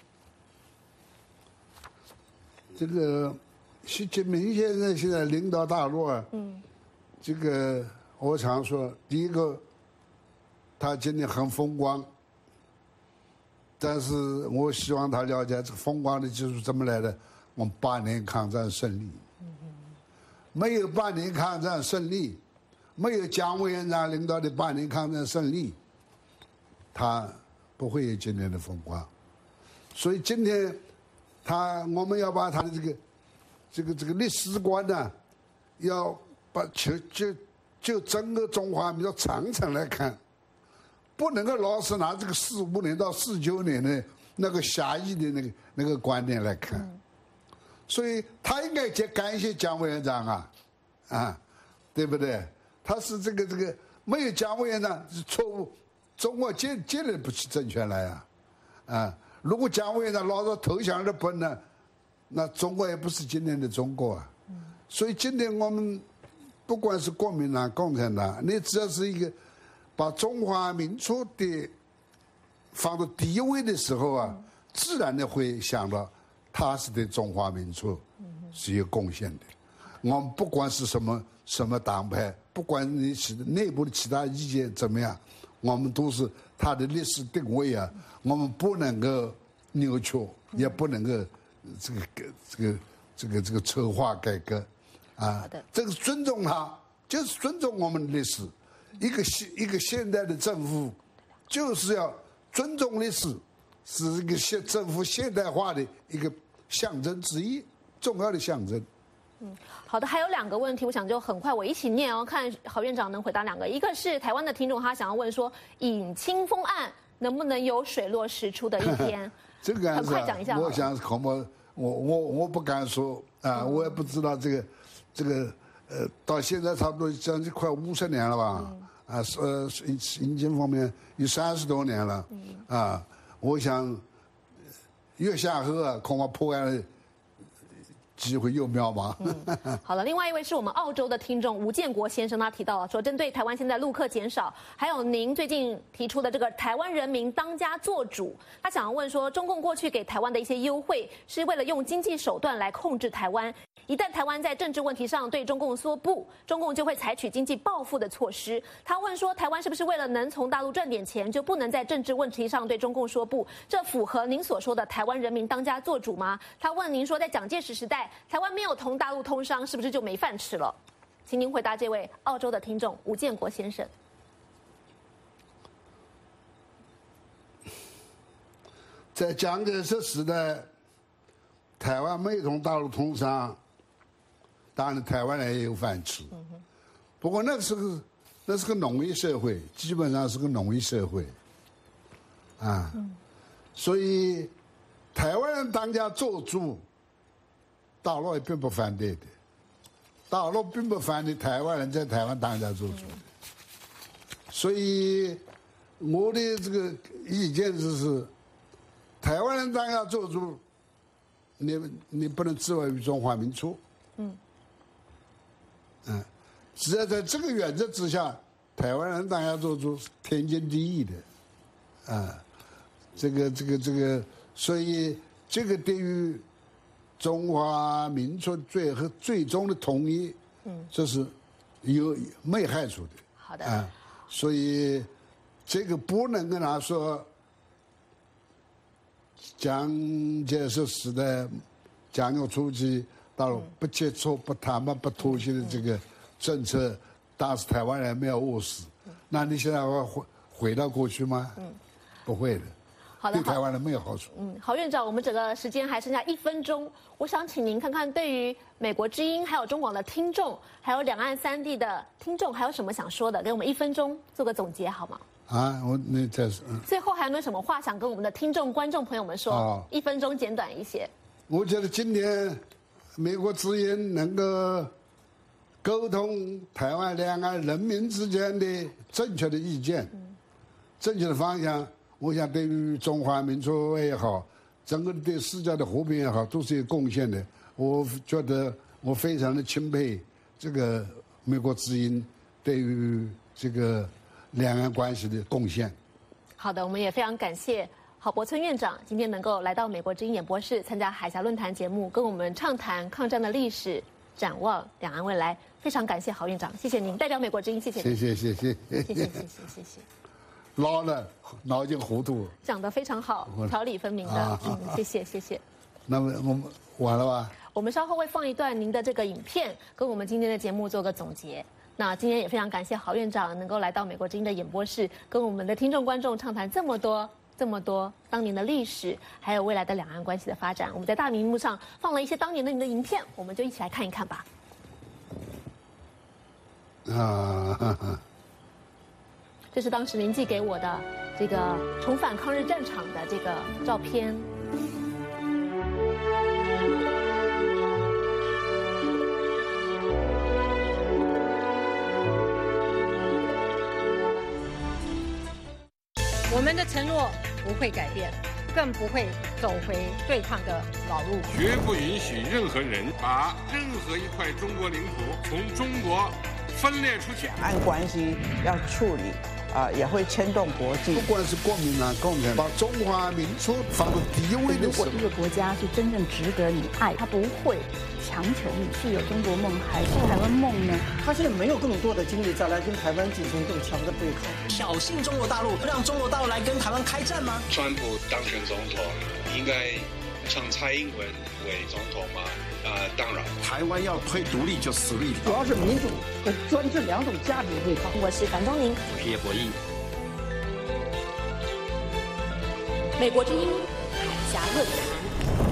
Speaker 2: 这个习近平先生现在领导大陆啊，这个我常说，第一个，他今天很风光。但是我希望他了解这个风光的技术怎么来的。我们8年抗战胜利，没有8年抗战胜利，没有蒋委员长领导的8年抗战胜利，他不会有今天的风光。所以今天我们要把他的这个历史观呢，要把就整个中华民族长城来看。不能够老是拿这个45年到49年的那个狭义的那个观点来看，所以他应该感谢蒋委员长对不对？他是这个没有蒋委员长是错误，中国建立不起政权来如果蒋委员长老是投降日本呢，那中国也不是今天的中国啊。所以今天我们不管是国民党、共产党，你只要是一个把中华民族的放到第一位的时候啊，自然的会想到他是对中华民族是有贡献的。我们不管是什么党派，不管你内部的其他意见怎么样，我们都是他的历史定位啊，我们不能够扭曲，也不能够这个策划改革啊。这个尊重他，就是尊重我们的历史。一个现代的政府，就是要尊重历史，是一个政府现代化的一个象征之一，重要的象征。
Speaker 1: 好的，还有2个问题，我想就很快我一起念哦，看郝院长能回答2个。一个是台湾的听众，他想要问说，尹清风案能不能有水落石出的一天？
Speaker 2: 这个
Speaker 1: 很快讲一下。
Speaker 2: 我想恐怕我不敢说啊，我也不知道这个到现在差不多将近快50年了吧？引进方面有30多年了，啊，我想越下河啊，恐怕破案的机会又渺茫。
Speaker 1: 好了，另外一位是我们澳洲的听众吴建国先生，他提到了说，针对台湾现在陆客减少，还有您最近提出的这个台湾人民当家作主，他想要问说，中共过去给台湾的一些优惠，是为了用经济手段来控制台湾。一旦台湾在政治问题上对中共说不，中共就会采取经济报复的措施。他问说，台湾是不是为了能从大陆赚点钱，就不能在政治问题上对中共说不？这符合您所说的台湾人民当家作主吗？他问您说，在蒋介石时代，台湾没有同大陆通商，是不是就没饭吃了？请您回答这位澳洲的听众吴建国先生。
Speaker 2: 在蒋介石时代，台湾没有同大陆通商，当然台湾人也有饭吃。不过那是个农业社会，基本上是个农业社会，啊，所以台湾人当家做主，大陆也并不反对的，大陆并不反对台湾人在台湾当家做主的。所以我的这个意见就是，台湾人当家做主，你不能自外于中华民族。只要在这个原则之下，台湾人当家做主天经地义的，啊，这个，所以这个对于中华民族最终的统一，这是没害处的。
Speaker 1: 好的，
Speaker 2: 所以这个不能跟他说，蒋介石时代蒋介石初期大陆不接触、不谈判、不妥协的这个政策，当时台湾人没有务实，那你现在会回到过去吗？不会的。
Speaker 1: 好的，
Speaker 2: 对台湾人没有好处。
Speaker 1: 郝院长，我们整个时间还剩下1分钟，我想请您看看，对于美国之音、还有中广的听众，还有两岸3地的听众，还有什么想说的？给我们1分钟做个总结好吗？
Speaker 2: 你再说。
Speaker 1: 最后还有没有什么话想跟我们的听众、观众朋友们说？1分钟简短一些。
Speaker 2: 我觉得今天美国之音能够沟通台湾两岸人民之间的正确的意见、正确的方向。我想，对于中华民族也好，整个对世界的和平也好，都是有贡献的。我觉得我非常的钦佩这个美国之音对于这个两岸关系的贡献。
Speaker 1: 好的，我们也非常感谢郝柏村院长今天能够来到美国之音演播室参加海峡论坛节目，跟我们畅谈抗战的历史，展望两岸未来。非常感谢郝院长，谢谢您，代表美国之音，谢谢您。
Speaker 2: 谢谢。
Speaker 1: 谢谢。
Speaker 2: 老了，脑筋糊涂。
Speaker 1: 讲得非常好，条理分明的。谢谢。那
Speaker 2: 么我们完了吧？
Speaker 1: 我们稍后会放一段您的这个影片，跟我们今天的节目做个总结。那今天也非常感谢郝院长能够来到美国之音的演播室，跟我们的听众观众畅谈这么多当年的历史，还有未来的两岸关系的发展。我们在大荧幕上放了一些当年的您的影片，我们就一起来看一看吧。这是当时您寄给我的这个重返抗日战场的这个照片。
Speaker 4: 我们的承诺不会改变，更不会走回对抗的老路。
Speaker 5: 绝不允许任何人把任何一块中国领土从中国分裂出去。
Speaker 6: 两岸关系要处理， 也会牵动国际。
Speaker 2: 不管是国民党、共产党，把中华民族放到第一位的时候，
Speaker 7: 如果一个国家是真正值得你爱，他不会强求你是有中国梦还是台湾梦呢？
Speaker 8: 他现在没有更多的精力再来跟台湾进行更强的对抗，
Speaker 3: 挑衅中国大陆，让中国大陆来跟台湾开战吗？
Speaker 5: 川普当选总统，应该称蔡英文为总统吗？当然，
Speaker 9: 台湾要推独立就实力。
Speaker 8: 主要是民主和专制两种价值对抗。
Speaker 1: 我是樊东宁，
Speaker 3: 我是叶国义。
Speaker 1: 美国之音海峡论坛。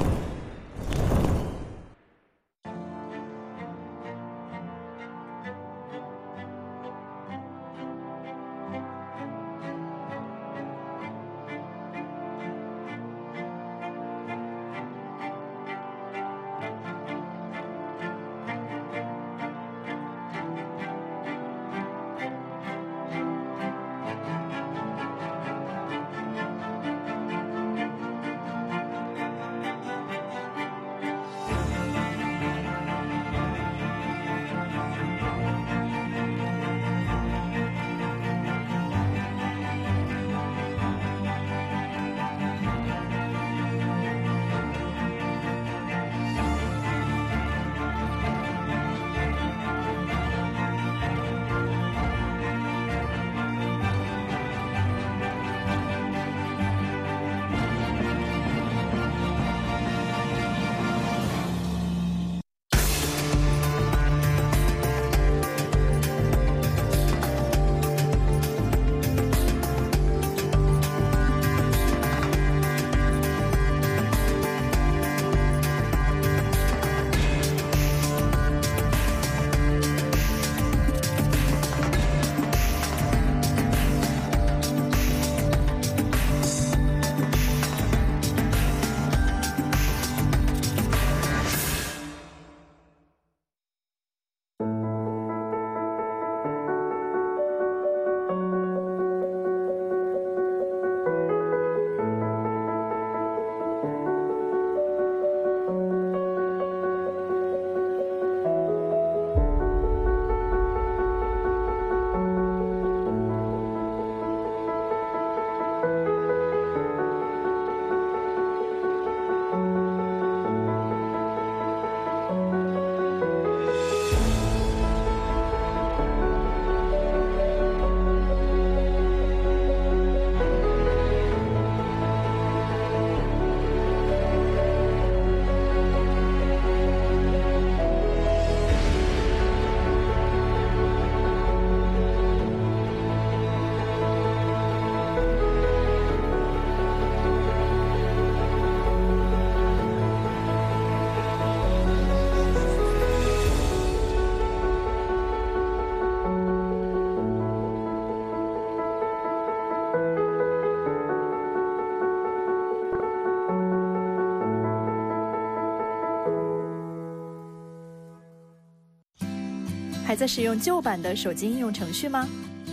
Speaker 10: 还在使用旧版的手机应用程序吗？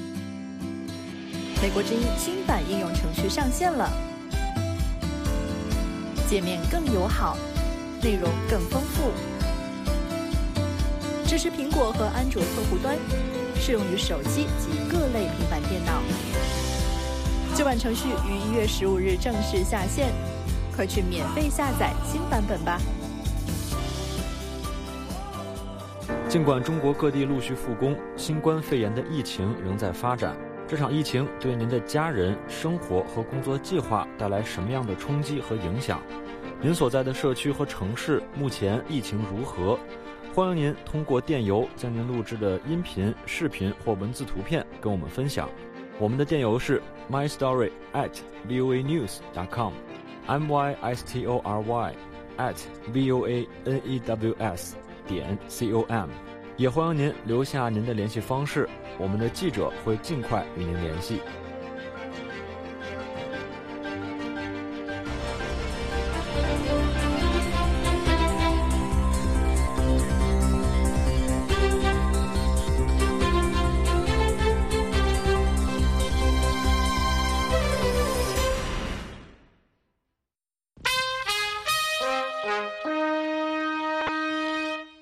Speaker 10: 美国之音新版应用程序上线了，界面更友好，内容更丰富，支持苹果和安卓客户端，适用于手机及各类平板电脑。旧版程序于1月15日正式下线，快去免费下载新版本吧。
Speaker 11: 尽管中国各地陆续复工，新冠肺炎的疫情仍在发展。这场疫情对您的家人、生活和工作计划带来什么样的冲击和影响？您所在的社区和城市目前疫情如何？欢迎您通过电邮将您录制的音频、视频或文字图片跟我们分享。我们的电邮是 mystory@voanews.com，mystory@voanews.com，也欢迎您留下您的联系方式，我们的记者会尽快与您联系。